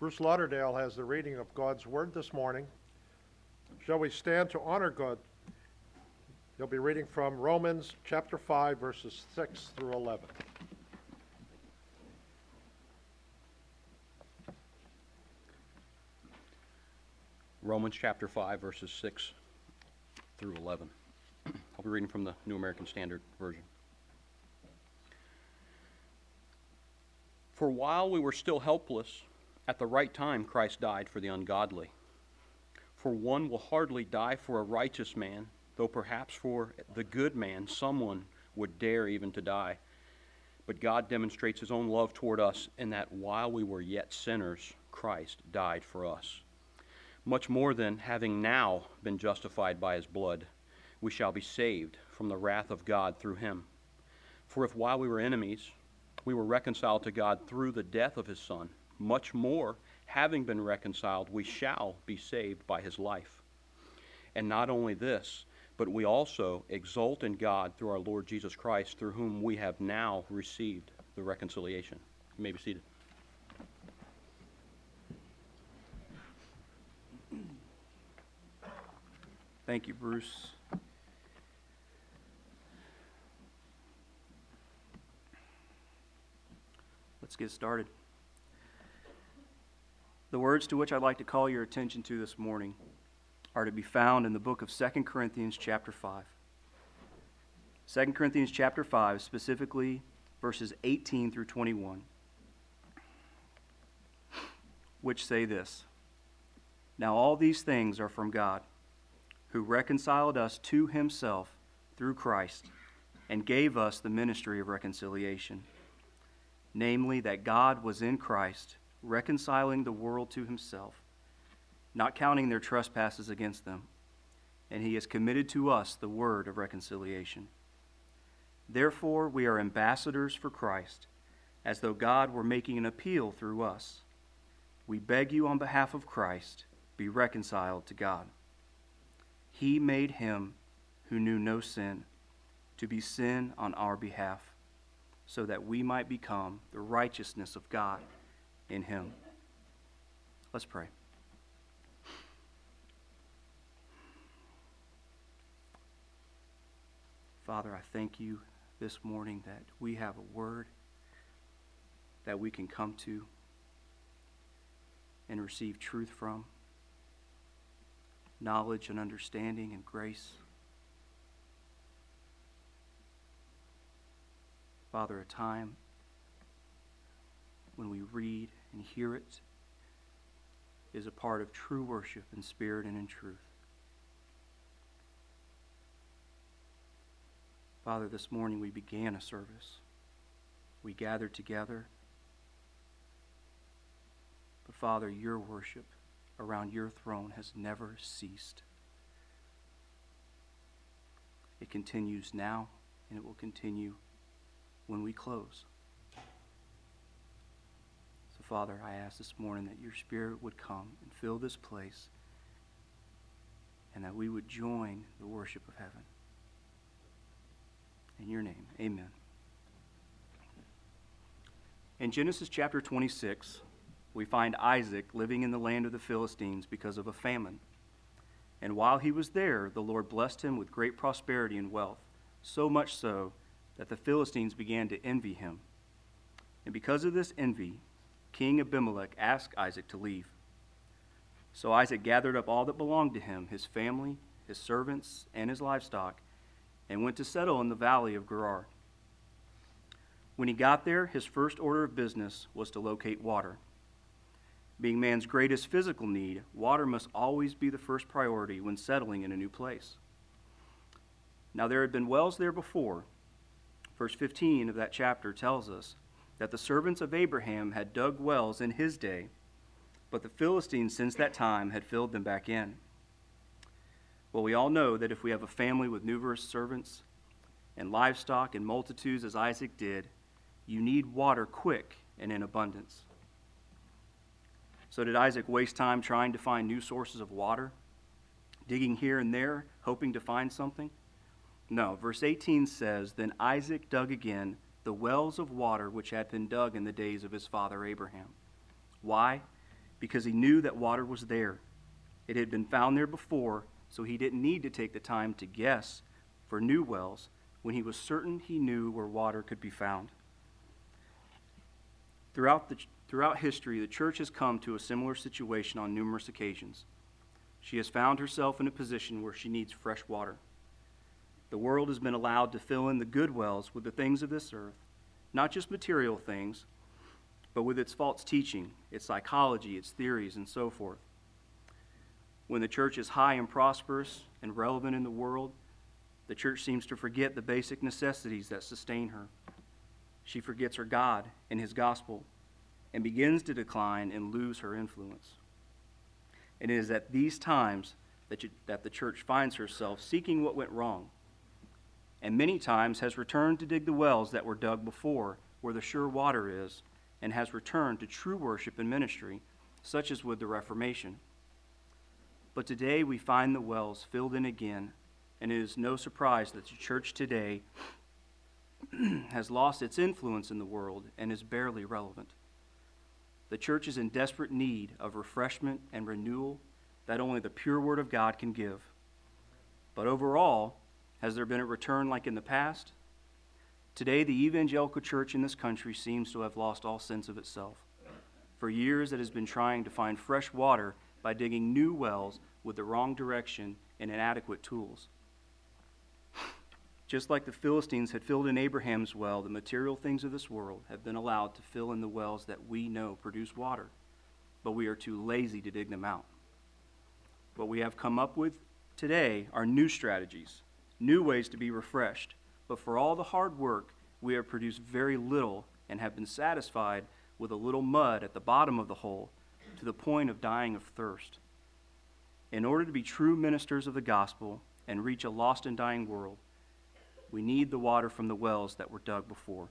Bruce Lauderdale has the reading of God's Word this morning. Shall we stand to honor God? He'll be reading from Romans chapter 5, verses 6 through 11. Romans chapter 5, verses 6 through 11. I'll be reading from the New American Standard Version. For while we were still helpless, at the right time Christ died for the ungodly. For one will hardly die for a righteous man, though perhaps for the good man someone would dare even to die. But God demonstrates his own love toward us in that while we were yet sinners, Christ died for us. Much more than having now been justified by his blood, we shall be saved from the wrath of God through him. For if while we were enemies, we were reconciled to God through the death of his Son, much more, having been reconciled, we shall be saved by his life. And not only this, but we also exult in God through our Lord Jesus Christ, through whom we have now received the reconciliation. You may be seated. Thank you, Bruce. Let's get started. The words to which I'd like to call your attention to this morning are to be found in the book of 2 Corinthians chapter 5. 2 Corinthians chapter 5, specifically verses 18 through 21, which say this: Now all these things are from God, who reconciled us to himself through Christ and gave us the ministry of reconciliation. Namely, that God was in Christ, reconciling the world to himself, not counting their trespasses against them, and he has committed to us the word of reconciliation. Therefore, we are ambassadors for Christ, as though God were making an appeal through us. We beg you on behalf of Christ, be reconciled to God. He made him who knew no sin to be sin on our behalf, so that we might become the righteousness of God in him. Let's pray. Father, I thank you this morning that we have a word that we can come to and receive truth from, knowledge and understanding and grace. Father, a time when we read and hear it is a part of true worship in spirit and in truth. Father, this morning we began a service. We gathered together. But Father, your worship around your throne has never ceased. It continues now, and it will continue when we close. So, Father, I ask this morning that your Spirit would come and fill this place, and that we would join the worship of heaven. In your name, amen. In Genesis chapter 26, we find Isaac living in the land of the Philistines because of a famine. And while he was there, the Lord blessed him with great prosperity and wealth, so much so that the Philistines began to envy him. And because of this envy, King Abimelech asked Isaac to leave. So Isaac gathered up all that belonged to him, his family, his servants, and his livestock, and went to settle in the valley of Gerar. When he got there, his first order of business was to locate water. Being man's greatest physical need, water must always be the first priority when settling in a new place. Now there had been wells there before. Verse 15 of that chapter tells us that the servants of Abraham had dug wells in his day, but the Philistines since that time had filled them back in. Well, we all know that if we have a family with numerous servants and livestock and multitudes as Isaac did, you need water quick and in abundance. So did Isaac waste time trying to find new sources of water, digging here and there, hoping to find something? No, verse 18 says, Then Isaac dug again the wells of water which had been dug in the days of his father Abraham. Why? because he knew that water was there. It had been found there before, so he didn't need to take the time to guess for new wells when he was certain he knew where water could be found. Throughout history, the church has come to a similar situation on numerous occasions. She has found herself in a position where she needs fresh water. The world has been allowed to fill in the good wells with the things of this earth, not just material things, but with its false teaching, its psychology, its theories, and so forth. When the church is high and prosperous and relevant in the world, the church seems to forget the basic necessities that sustain her. She forgets her God and his gospel and begins to decline and lose her influence. And it is at these times that the church finds herself seeking what went wrong, and many times has returned to dig the wells that were dug before, where the sure water is, and has returned to true worship and ministry, such as with the Reformation. But today we find the wells filled in again, and it is no surprise that the church today has lost its influence in the world and is barely relevant. The church is in desperate need of refreshment and renewal that only the pure Word of God can give. But overall, has there been a return like in the past? Today, the evangelical church in this country seems to have lost all sense of itself. For years, it has been trying to find fresh water by digging new wells with the wrong direction and inadequate tools. Just like the Philistines had filled in Abraham's well, the material things of this world have been allowed to fill in the wells that we know produce water, but we are too lazy to dig them out. What we have come up with today are new strategies, new ways to be refreshed, but for all the hard work, we have produced very little and have been satisfied with a little mud at the bottom of the hole to the point of dying of thirst. In order to be true ministers of the gospel and reach a lost and dying world, we need the water from the wells that were dug before.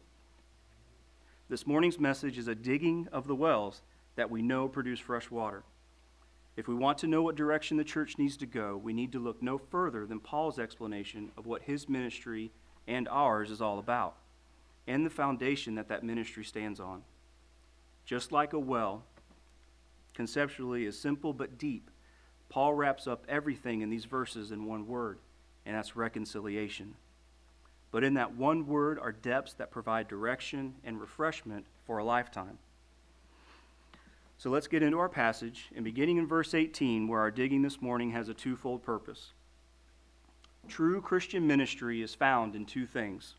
This morning's message is a digging of the wells that we know produce fresh water. If we want to know what direction the church needs to go, we need to look no further than Paul's explanation of what his ministry and ours is all about, and the foundation that ministry stands on. Just like a well, conceptually is simple but deep, Paul wraps up everything in these verses in one word, and that's reconciliation. But in that one word are depths that provide direction and refreshment for a lifetime. So let's get into our passage, and beginning in verse 18, where our digging this morning has a twofold purpose. True Christian ministry is found in two things.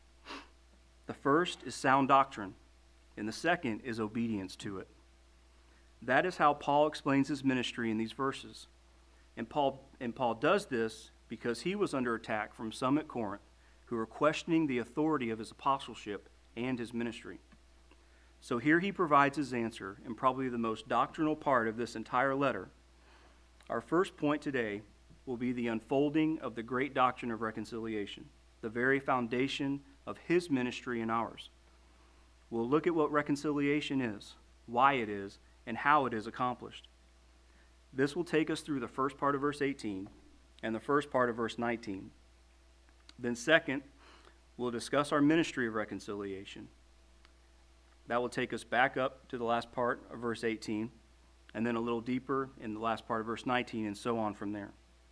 The first is sound doctrine, and the second is obedience to it. That is how Paul explains his ministry in these verses. And Paul does this because he was under attack from some at Corinth who were questioning the authority of his apostleship and his ministry. So here he provides his answer in probably the most doctrinal part of this entire letter. Our first point today will be the unfolding of the great doctrine of reconciliation, the very foundation of his ministry and ours. We'll look at what reconciliation is, why it is, and how it is accomplished. This will take us through the first part of verse 18 and the first part of verse 19. Then second, we'll discuss our ministry of reconciliation. That will take us back up to the last part of verse 18, and then a little deeper in the last part of verse 19, and so on from there.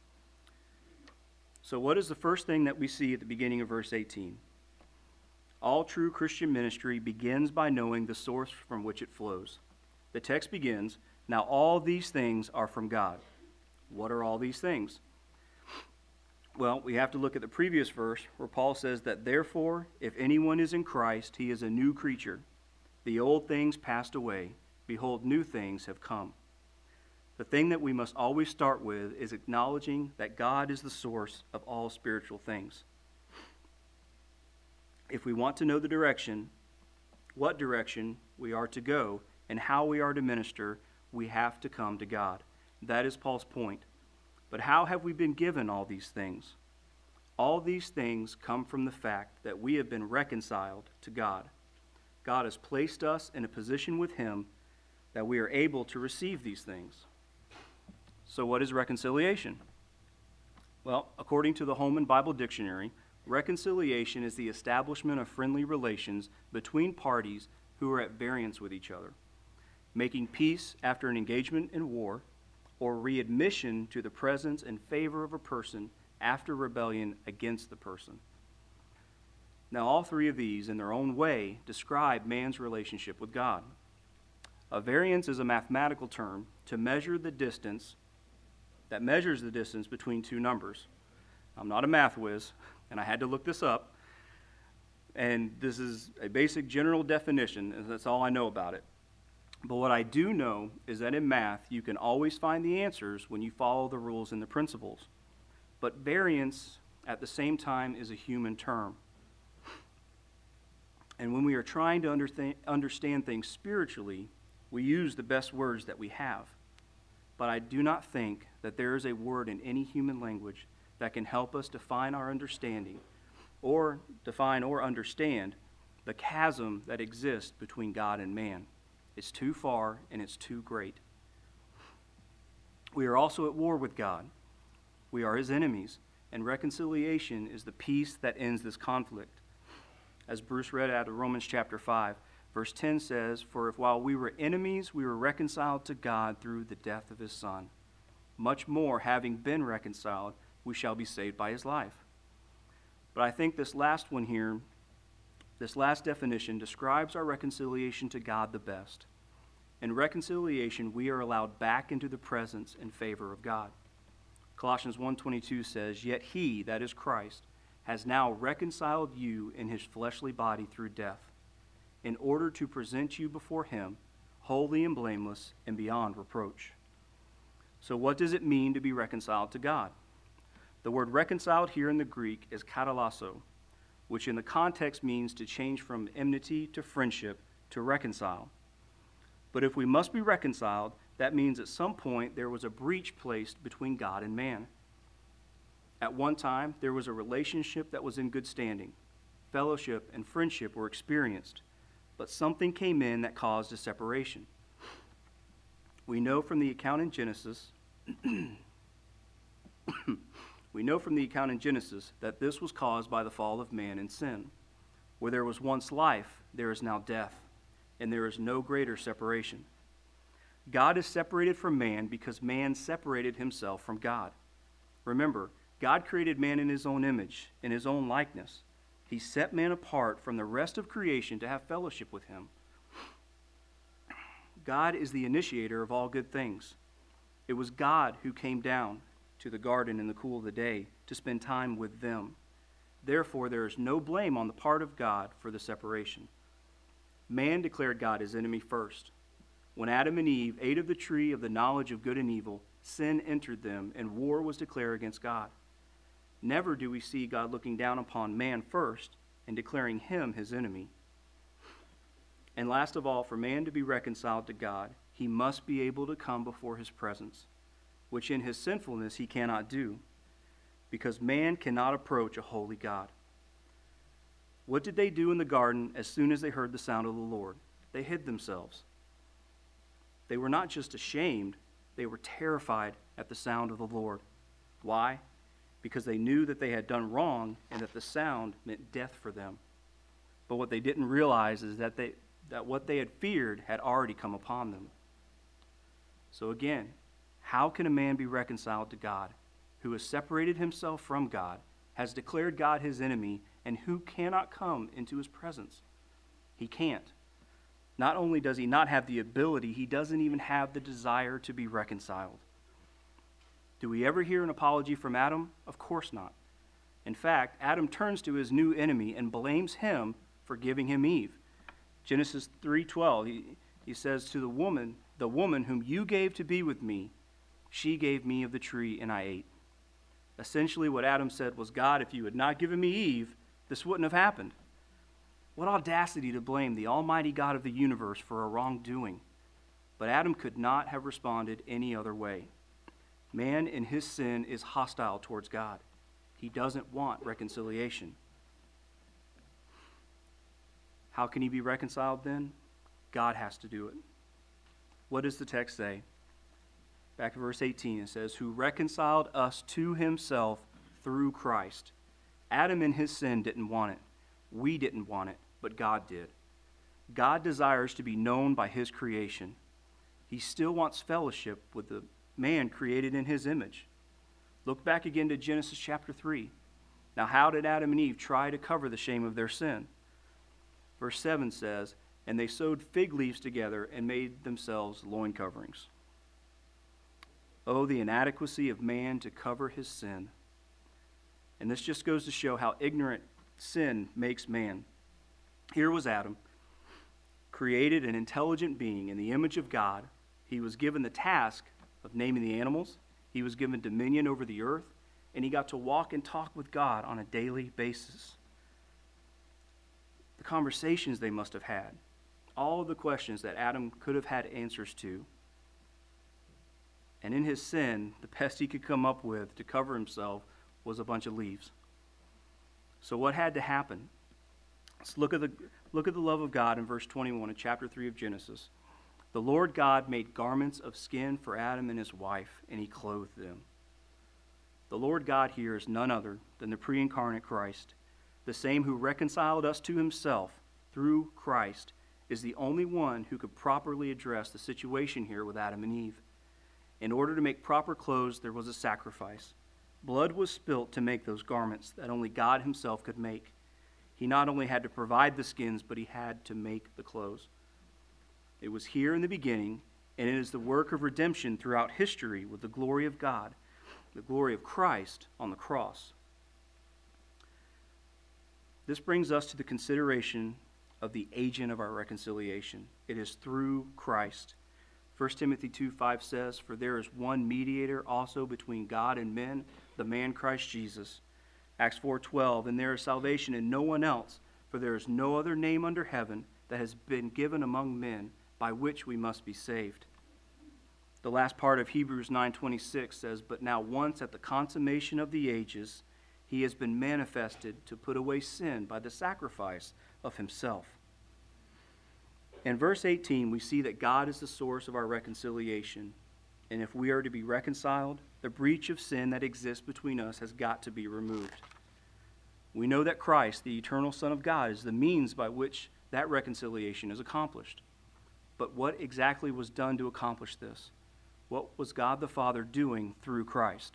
So what is the first thing that we see at the beginning of verse 18? All true Christian ministry begins by knowing the source from which it flows. The text begins, "Now all these things are from God." What are all these things? Well, we have to look at the previous verse where Paul says that, "Therefore, if anyone is in Christ, he is a new creature. The old things passed away. Behold, new things have come." The thing that we must always start with is acknowledging that God is the source of all spiritual things. If we want to know the direction, what direction we are to go, and how we are to minister, we have to come to God. That is Paul's point. But how have we been given all these things? All these things come from the fact that we have been reconciled to God. God has placed us in a position with Him that we are able to receive these things. So what is reconciliation? Well, according to the Holman Bible Dictionary, reconciliation is the establishment of friendly relations between parties who are at variance with each other. making peace after an engagement in war, or readmission to the presence and favor of a person after rebellion against the person. Now, all three of these, in their own way, describe man's relationship with God. A variance is a mathematical term to measure the distance, that measures the distance between two numbers. I'm not a math whiz, and I had to look this up, and this is a basic general definition, and that's all I know about it. But what I do know is that in math, you can always find the answers when you follow the rules and the principles. But variance, at the same time, is a human term. And when we are trying to understand things spiritually, we use the best words that we have. But I do not think that there is a word in any human language that can help us define our understanding, or define or understand the chasm that exists between God and man. It's too far and it's too great. We are also at war with God. We are his enemies, and reconciliation is the peace that ends this conflict. As Bruce read out of Romans chapter 5, verse 10 says, "For if while we were enemies, we were reconciled to God through the death of his Son, much more, having been reconciled, we shall be saved by his life." But I think this last one here, this last definition, describes our reconciliation to God the best. In reconciliation, we are allowed back into the presence and favor of God. Colossians 1:22 says, "Yet he," that is Christ, "has now reconciled you in his fleshly body through death, in order to present you before him, holy and blameless and beyond reproach." So what does it mean to be reconciled to God? The word reconciled here in the Greek is katalasso, which in the context means to change from enmity to friendship, to reconcile. But if we must be reconciled, that means at some point there was a breach placed between God and man. At one time, there was a relationship that was in good standing. Fellowship and friendship were experienced, but something came in that caused a separation. We know from the account in Genesis that this was caused by the fall of man and sin. Where there was once life, there is now death, and there is no greater separation. God is separated from man because man separated himself from God. Remember, God created man in his own image, in his own likeness. He set man apart from the rest of creation to have fellowship with him. God is the initiator of all good things. It was God who came down to the garden in the cool of the day to spend time with them. Therefore, there is no blame on the part of God for the separation. Man declared God his enemy first. When Adam and Eve ate of the tree of the knowledge of good and evil, sin entered them, and war was declared against God. Never do we see God looking down upon man first and declaring him his enemy. And last of all, for man to be reconciled to God, he must be able to come before his presence, which in his sinfulness he cannot do, because man cannot approach a holy God. What did they do in the garden as soon as they heard the sound of the Lord? They hid themselves. They were not just ashamed, they were terrified at the sound of the Lord. Why? Because they knew that they had done wrong and that the sound meant death for them. But what they didn't realize is that what they had feared had already come upon them. So again, how can a man be reconciled to God, who has separated himself from God, has declared God his enemy, and who cannot come into his presence? He can't. Not only does he not have the ability, he doesn't even have the desire to be reconciled. Do we ever hear an apology from Adam? Of course not. In fact, Adam turns to his new enemy and blames him for giving him Eve. Genesis 3:12, he says to the woman whom you gave to be with me, she gave me of the tree and I ate. Essentially what Adam said was, God, if you had not given me Eve, this wouldn't have happened. What audacity to blame the almighty God of the universe for a wrongdoing. But Adam could not have responded any other way. Man in his sin is hostile towards God. He doesn't want reconciliation. How can he be reconciled then? God has to do it. What does the text say? Back in verse 18, it says, who reconciled us to himself through Christ. Adam in his sin didn't want it. We didn't want it, but God did. God desires to be known by his creation. He still wants fellowship with the man created in his image. Look back again to Genesis chapter 3. Now, how did Adam and Eve try to cover the shame of their sin? Verse 7 says, "And they sewed fig leaves together and made themselves loin coverings." Oh, the inadequacy of man to cover his sin. And this just goes to show how ignorant sin makes man. Here was Adam, created an intelligent being in the image of God. He was given the task of naming the animals. He was given dominion over the earth, and he got to walk and talk with God on a daily basis. The conversations they must have had, all of the questions that Adam could have had answers to. And in his sin, the best he could come up with to cover himself was a bunch of leaves. So what had to happen? Let's look at the love of God in verse 21 of chapter 3 of Genesis. "The Lord God made garments of skin for Adam and his wife, and he clothed them." The Lord God here is none other than the pre-incarnate Christ. The same who reconciled us to himself through Christ is the only one who could properly address the situation here with Adam and Eve. In order to make proper clothes, there was a sacrifice. Blood was spilt to make those garments that only God himself could make. He not only had to provide the skins, but he had to make the clothes. It was here in the beginning, and it is the work of redemption throughout history with the glory of God, the glory of Christ on the cross. This brings us to the consideration of the agent of our reconciliation. It is through Christ. 1 Timothy 2:5 says, "For there is one mediator also between God and men, the man Christ Jesus." Acts 4:12, "And there is salvation in no one else, for there is no other name under heaven that has been given among men by which we must be saved." The last part of Hebrews 9:26 says, "But now once at the consummation of the ages, he has been manifested to put away sin by the sacrifice of himself." In verse 18, we see that God is the source of our reconciliation. And if we are to be reconciled, the breach of sin that exists between us has got to be removed. We know that Christ, the eternal Son of God, is the means by which that reconciliation is accomplished. But what exactly was done to accomplish this? What was God the Father doing through Christ?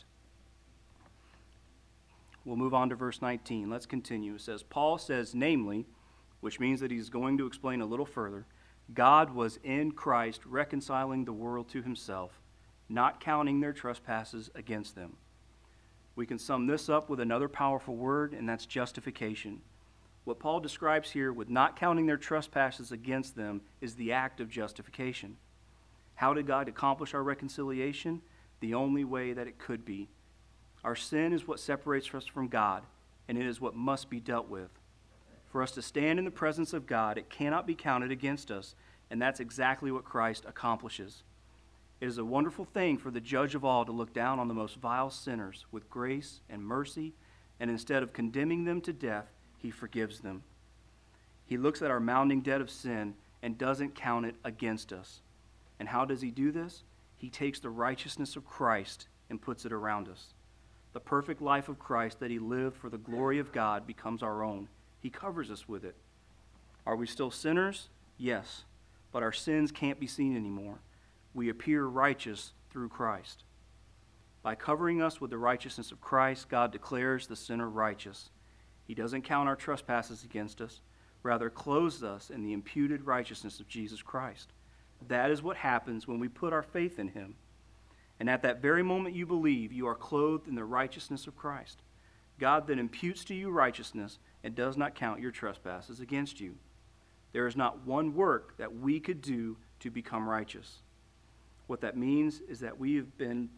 We'll move on to verse 19. Let's continue. It says, Paul says, namely, which means that he's going to explain a little further, God was in Christ reconciling the world to himself, not counting their trespasses against them. We can sum this up with another powerful word, and that's justification. What Paul describes here with not counting their trespasses against them is the act of justification. How did God accomplish our reconciliation? The only way that it could be. Our sin is what separates us from God, and it is what must be dealt with. For us to stand in the presence of God, it cannot be counted against us, and that's exactly what Christ accomplishes. It is a wonderful thing for the judge of all to look down on the most vile sinners with grace and mercy, and instead of condemning them to death, he forgives them. He looks at our mounting debt of sin and doesn't count it against us. And how does he do this? He takes the righteousness of Christ and puts it around us. The perfect life of Christ that he lived for the glory of God becomes our own. He covers us with it. Are we still sinners? Yes, but our sins can't be seen anymore. We appear righteous through Christ. By covering us with the righteousness of Christ, God declares the sinner righteous. He doesn't count our trespasses against us, rather clothes us in the imputed righteousness of Jesus Christ. That is what happens when we put our faith in him. And at that very moment you believe, you are clothed in the righteousness of Christ. God then imputes to you righteousness and does not count your trespasses against you. There is not one work that we could do to become righteous. What that means is that we have been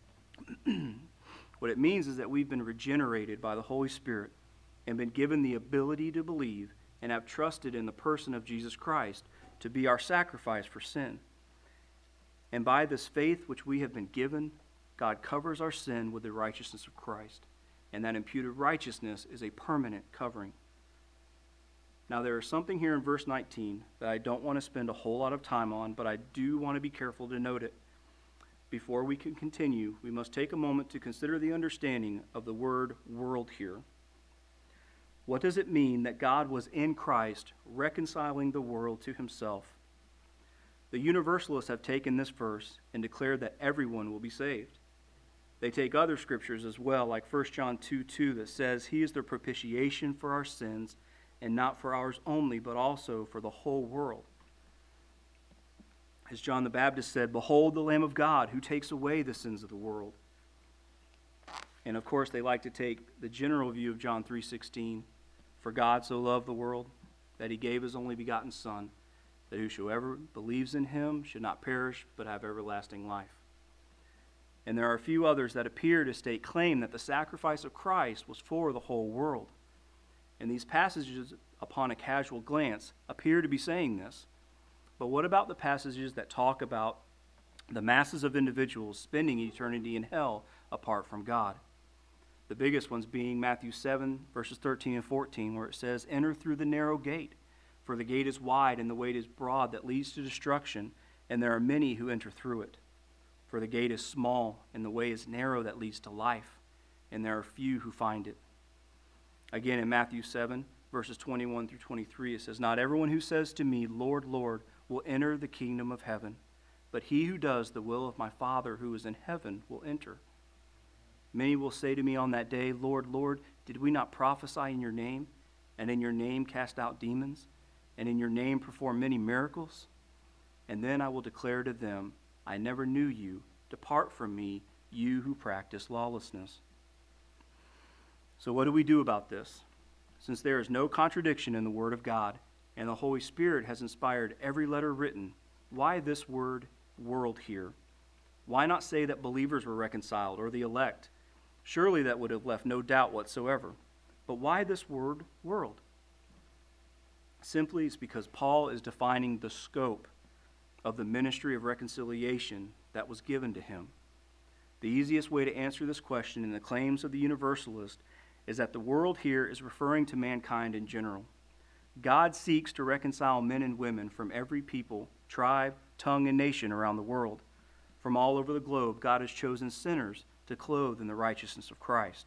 regenerated by the Holy Spirit and been given the ability to believe and have trusted in the person of Jesus Christ to be our sacrifice for sin. And by this faith which we have been given, God covers our sin with the righteousness of Christ. And that imputed righteousness is a permanent covering. Now there is something here in verse 19 that I don't want to spend a whole lot of time on, but I do want to be careful to note it. Before we can continue, we must take a moment to consider the understanding of the word world here. What does it mean that God was in Christ reconciling the world to himself? The Universalists have taken this verse and declared that everyone will be saved. They take other scriptures as well, like 1 John 2:2, that says, He is the propitiation for our sins, and not for ours only, but also for the whole world. As John the Baptist said, Behold the Lamb of God who takes away the sins of the world. And of course, they like to take the general view of John 3:16, For God so loved the world that he gave his only begotten Son, that whosoever believes in him should not perish, but have everlasting life. And there are a few others that appear to state claim that the sacrifice of Christ was for the whole world. And these passages, upon a casual glance, appear to be saying this. But what about the passages that talk about the masses of individuals spending eternity in hell apart from God? The biggest ones being Matthew 7, verses 13 and 14, where it says, Enter through the narrow gate, for the gate is wide and the way is broad that leads to destruction, and there are many who enter through it. For the gate is small and the way is narrow that leads to life, and there are few who find it. Again, in Matthew 7, verses 21 through 23, it says, Not everyone who says to me, Lord, Lord, will enter the kingdom of heaven, but he who does the will of my Father who is in heaven will enter. Many will say to me on that day, Lord, Lord, did we not prophesy in your name, and in your name cast out demons, and in your name perform many miracles? And then I will declare to them, I never knew you. Depart from me, you who practice lawlessness. So what do we do about this? Since there is no contradiction in the Word of God, and the Holy Spirit has inspired every letter written, why this word world here? Why not say that believers were reconciled or the elect? Surely that would have left no doubt whatsoever. But why this word world? Simply it's because Paul is defining the scope of the ministry of reconciliation that was given to him. The easiest way to answer this question in the claims of the Universalist is that the world here is referring to mankind in general. God seeks to reconcile men and women from every people, tribe, tongue, and nation around the world. From all over the globe, God has chosen sinners to clothe in the righteousness of Christ.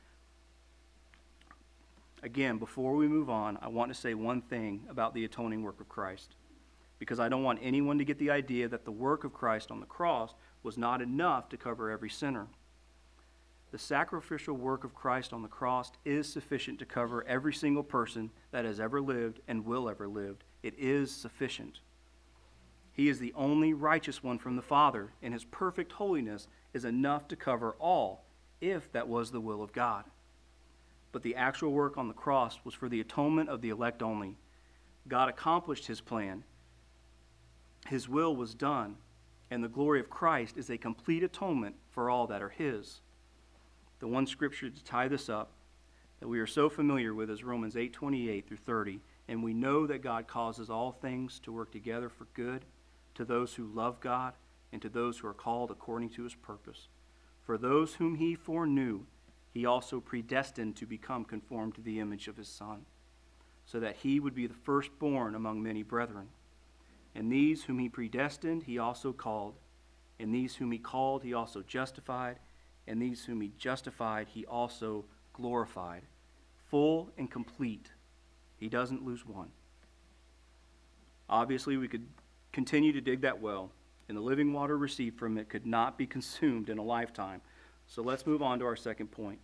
Again, before we move on, I want to say one thing about the atoning work of Christ, because I don't want anyone to get the idea that the work of Christ on the cross was not enough to cover every sinner. The sacrificial work of Christ on the cross is sufficient to cover every single person that has ever lived and will ever live. It is sufficient. He is the only righteous one from the Father, and his perfect holiness is enough to cover all, if that was the will of God. But the actual work on the cross was for the atonement of the elect only. God accomplished his plan. His will was done, and the glory of Christ is a complete atonement for all that are his. The one scripture to tie this up that we are so familiar with is Romans 8:28 through 30, and we know that God causes all things to work together for good to those who love God and to those who are called according to his purpose. For those whom he foreknew, he also predestined to become conformed to the image of his Son, so that he would be the firstborn among many brethren. And these whom he predestined, he also called. And these whom he called, he also justified. And these whom he justified, he also glorified. Full and complete. He doesn't lose one. Obviously, we could continue to dig that well, and the living water received from it could not be consumed in a lifetime. So let's move on to our second point.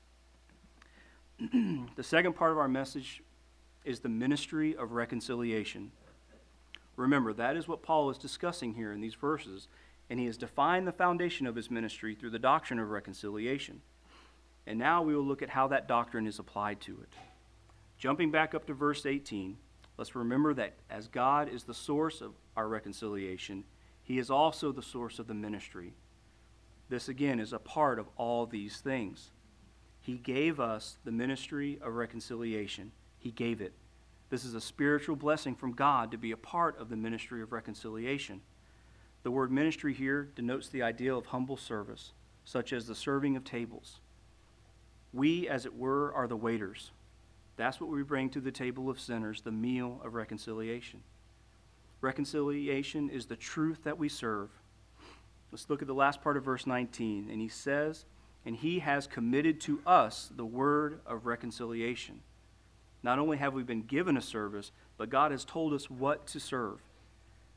The second part of our message is the ministry of reconciliation. Remember, that is what Paul is discussing here in these verses, and he has defined the foundation of his ministry through the doctrine of reconciliation. And now we will look at how that doctrine is applied to it. Jumping back up to verse 18, let's remember that as God is the source of our reconciliation, he is also the source of the ministry. This again is a part of all these things. He gave us the ministry of reconciliation. He gave it. This is a spiritual blessing from God to be a part of the ministry of reconciliation. The word ministry here denotes the idea of humble service, such as the serving of tables. We, as it were, are the waiters. That's what we bring to the table of sinners, the meal of reconciliation. Reconciliation is the truth that we serve. Let's look at the last part of verse 19. And he says, and he has committed to us the word of reconciliation. Not only have we been given a service, but God has told us what to serve.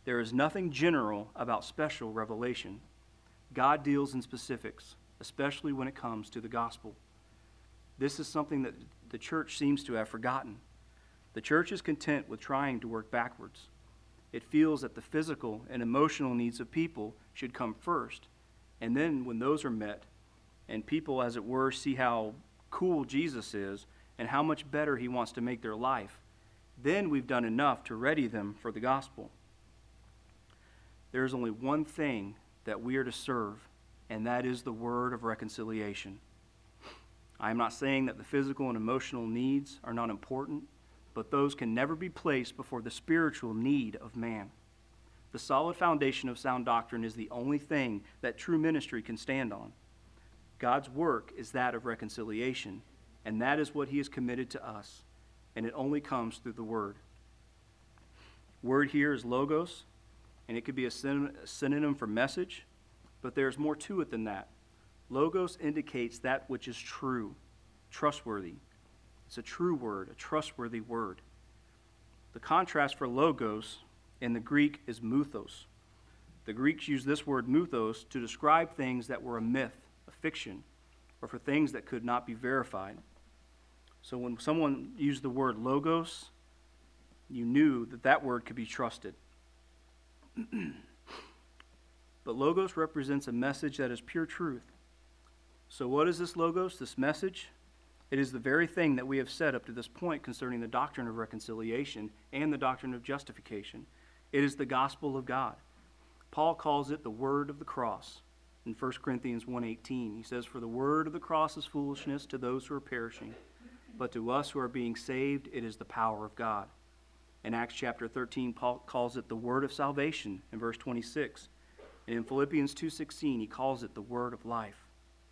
There is nothing general about special revelation. God deals in specifics, especially when it comes to the gospel. This is something that the church seems to have forgotten. The church is content with trying to work backwards. It feels that the physical and emotional needs of people should come first, and then when those are met, and people, as it were, see how cool Jesus is and how much better he wants to make their life, then we've done enough to ready them for the gospel. There is only one thing that we are to serve, and that is the word of reconciliation. I am not saying that the physical and emotional needs are not important, but those can never be placed before the spiritual need of man. The solid foundation of sound doctrine is the only thing that true ministry can stand on. God's work is that of reconciliation, and that is what he has committed to us, and it only comes through the word. Word here is logos, and it could be a synonym for message, but there's more to it than that. Logos indicates that which is true, trustworthy. It's a true word, a trustworthy word. The contrast for logos in the Greek is muthos. The Greeks use this word muthos to describe things that were a myth, a fiction, or for things that could not be verified. So when someone used the word logos, you knew that that word could be trusted. But logos represents a message that is pure truth. So what is this logos, this message? It is the very thing that we have said up to this point concerning the doctrine of reconciliation and the doctrine of justification. It is the gospel of God. Paul calls it the word of the cross. In 1 Corinthians 1:18, he says, "For the word of the cross is foolishness to those who are perishing, but to us who are being saved, it is the power of God." In Acts chapter 13, Paul calls it the word of salvation in verse 26. And in Philippians 2:16, he calls it the word of life.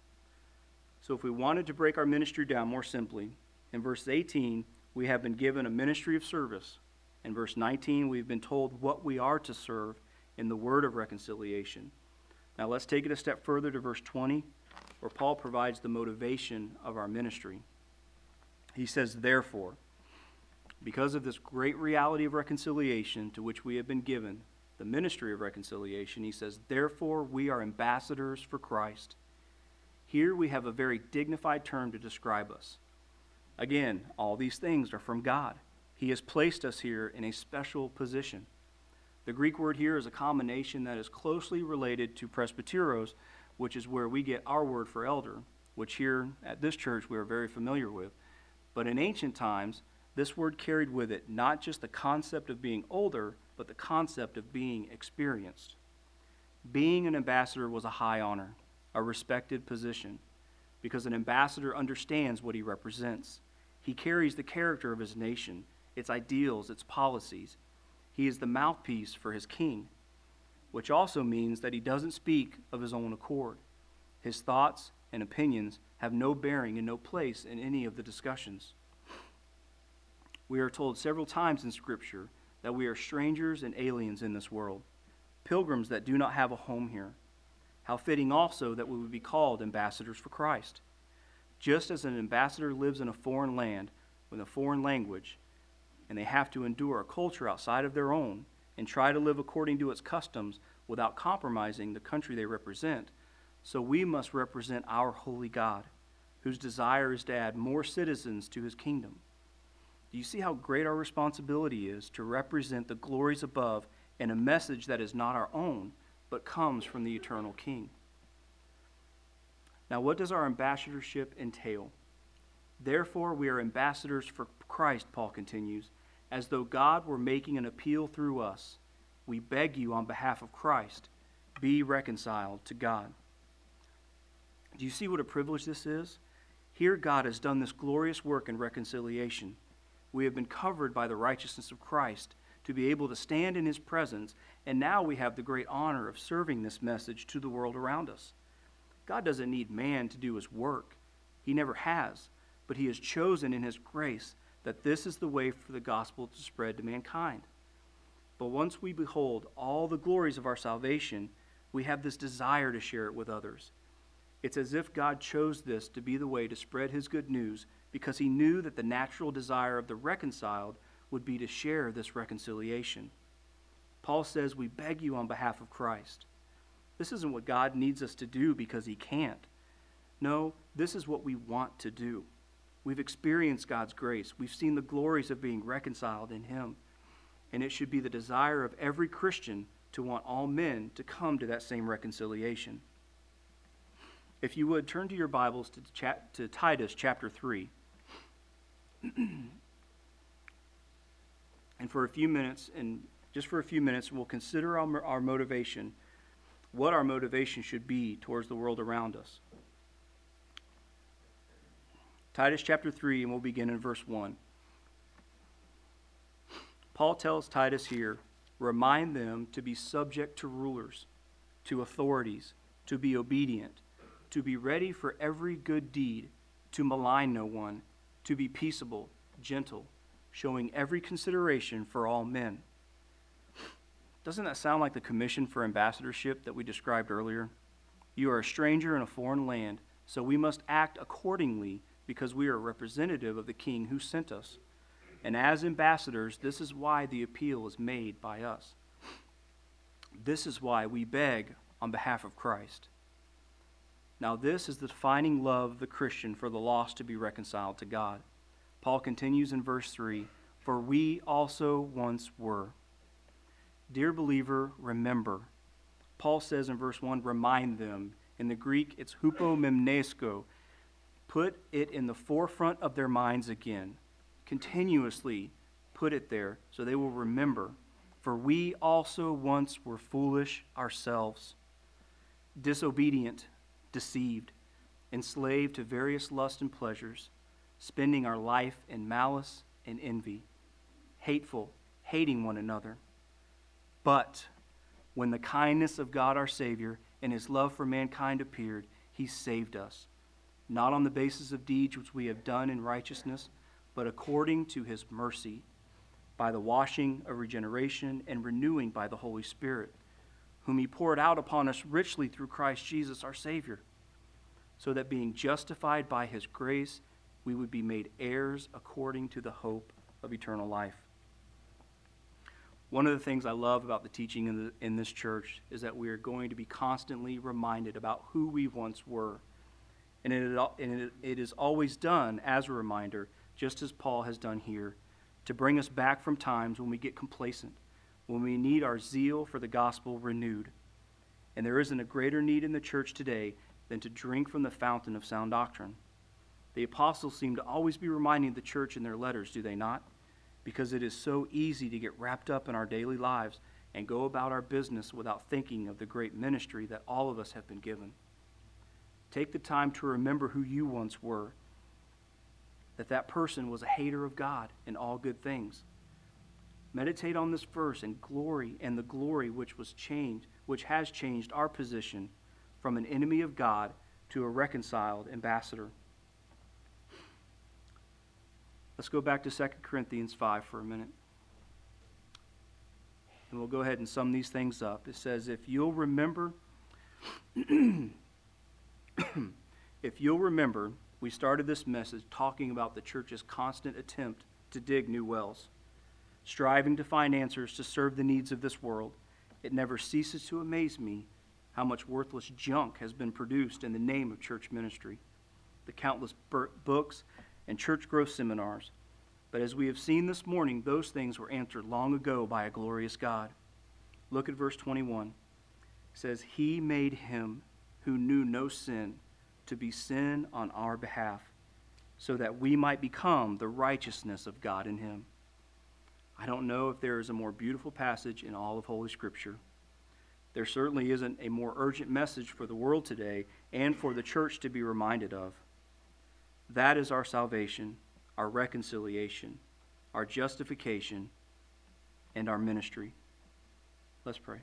So if we wanted to break our ministry down more simply, in verse 18, we have been given a ministry of service. In verse 19, we've been told what we are to serve in the word of reconciliation. Now let's take it a step further to verse 20, where Paul provides the motivation of our ministry. He says, "Therefore, because of this great reality of reconciliation to which we have been given, the ministry of reconciliation," he says, "Therefore we are ambassadors for Christ." Here we have a very dignified term to describe us. Again, all these things are from God. He has placed us here in a special position. The Greek word here is a combination that is closely related to presbyteros, which is where we get our word for elder, which here at this church we are very familiar with. But in ancient times, this word carried with it not just the concept of being older, but the concept of being experienced. Being an ambassador was a high honor, a respected position, because an ambassador understands what he represents. He carries the character of his nation, its ideals, its policies. He is the mouthpiece for his king, which also means that he doesn't speak of his own accord. His thoughts and opinions have no bearing and no place in any of the discussions. We are told several times in Scripture that we are strangers and aliens in this world, pilgrims that do not have a home here. How fitting also that we would be called ambassadors for Christ. Just as an ambassador lives in a foreign land with a foreign language, and they have to endure a culture outside of their own and try to live according to its customs without compromising the country they represent, so we must represent our holy God, whose desire is to add more citizens to his kingdom. Do you see how great our responsibility is to represent the glories above in a message that is not our own, but comes from the eternal King? Now, what does our ambassadorship entail? Therefore, we are ambassadors for Christ, Paul continues, as though God were making an appeal through us. We beg you on behalf of Christ, be reconciled to God. Do you see what a privilege this is? Here God has done this glorious work in reconciliation. We have been covered by the righteousness of Christ to be able to stand in his presence, and now we have the great honor of serving this message to the world around us. God doesn't need man to do his work. He never has, but he has chosen in his grace that this is the way for the gospel to spread to mankind. But once we behold all the glories of our salvation, we have this desire to share it with others. It's as if God chose this to be the way to spread his good news because he knew that the natural desire of the reconciled would be to share this reconciliation. Paul says, we beg you on behalf of Christ. This isn't what God needs us to do because he can't. No, this is what we want to do. We've experienced God's grace. We've seen the glories of being reconciled in him. And it should be the desire of every Christian to want all men to come to that same reconciliation. If you would, turn to your Bibles to Titus chapter 3. And for a few minutes, we'll consider our motivation, what our motivation should be towards the world around us. Titus chapter 3, and we'll begin in verse 1. Paul tells Titus here, remind them to be subject to rulers, to authorities, to be obedient, to be ready for every good deed, to malign no one, to be peaceable, gentle, showing every consideration for all men. Doesn't that sound like the commission for ambassadorship that we described earlier? You are a stranger in a foreign land, so we must act accordingly because we are a representative of the King who sent us. And as ambassadors, this is why the appeal is made by us. This is why we beg on behalf of Christ. Now this is the defining love of the Christian for the lost to be reconciled to God. Paul continues in verse 3, for we also once were. Dear believer, remember. Paul says in verse 1, remind them. In the Greek, it's hupomemnesko. Put it in the forefront of their minds again. Continuously put it there so they will remember. For we also once were foolish ourselves, disobedient, deceived, enslaved to various lusts and pleasures, spending our life in malice and envy, hateful, hating one another. But when the kindness of God our Savior and his love for mankind appeared, he saved us, not on the basis of deeds which we have done in righteousness, but according to his mercy, by the washing of regeneration and renewing by the Holy Spirit, whom he poured out upon us richly through Christ Jesus our Savior, so that being justified by his grace, we would be made heirs according to the hope of eternal life. One of the things I love about the teaching in this church is that we are going to be constantly reminded about who we once were. And it is always done as a reminder, just as Paul has done here, to bring us back from times when we get complacent, when we need our zeal for the gospel renewed. And there isn't a greater need in the church today than to drink from the fountain of sound doctrine. The apostles seem to always be reminding the church in their letters, do they not? Because it is so easy to get wrapped up in our daily lives and go about our business without thinking of the great ministry that all of us have been given. Take the time to remember who you once were, that person was a hater of God and all good things. Meditate on this verse and the glory which has changed our position from an enemy of God to a reconciled ambassador. Let's go back to 2 Corinthians 5 for a minute. And we'll go ahead and sum these things up. It says, if you'll remember, we started this message talking about the church's constant attempt to dig new wells, striving to find answers to serve the needs of this world. It never ceases to amaze me how much worthless junk has been produced in the name of church ministry, the countless books and church growth seminars. But as we have seen this morning, those things were answered long ago by a glorious God. Look at verse 21. It says, he made him who knew no sin to be sin on our behalf, so that we might become the righteousness of God in him. I don't know if there is a more beautiful passage in all of Holy Scripture. There certainly isn't a more urgent message for the world today and for the church to be reminded of. That is our salvation, our reconciliation, our justification, and our ministry. Let's pray.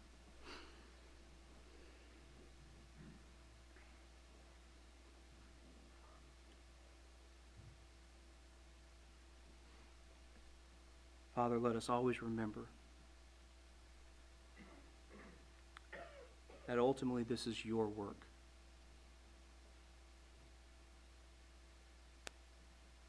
Father, let us always remember that ultimately this is your work.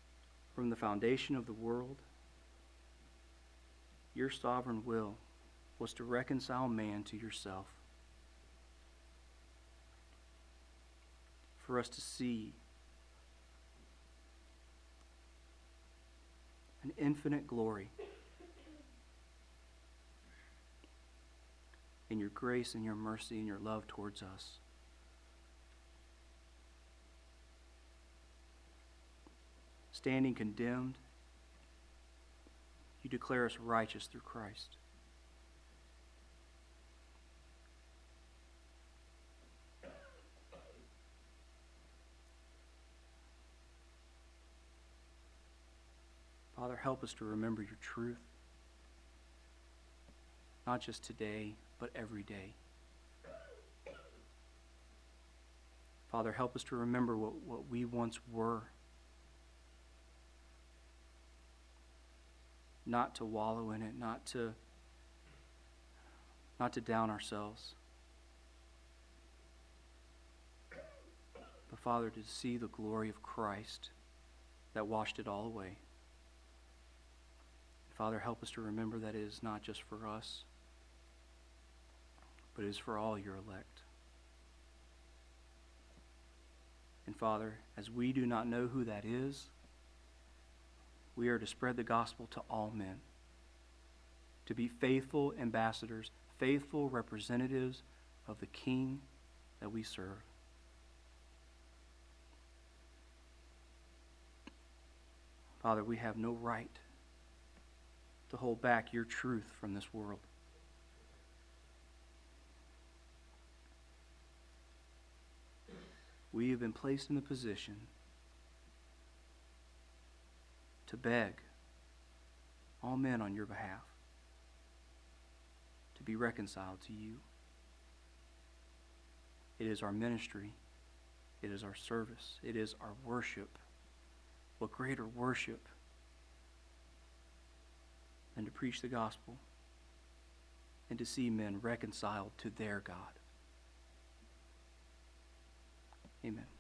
From the foundation of the world, your sovereign will was to reconcile man to yourself. For us to see an infinite glory in your grace and your mercy and your love towards us. Standing condemned, you declare us righteous through Christ. Father, help us to remember your truth, not just today, but every day. Father, help us to remember what we once were, not to wallow in it, not to down ourselves, but Father, to see the glory of Christ that washed it all away. Father, help us to remember that it is not just for us, but it is for all your elect. And Father, as we do not know who that is, we are to spread the gospel to all men, to be faithful ambassadors, faithful representatives of the King that we serve. Father, we have no right to hold back your truth from this world. We have been placed in the position to beg all men on your behalf to be reconciled to you. It is our ministry. It is our service. It is our worship. What greater worship than to preach the gospel and to see men reconciled to their God. Amen.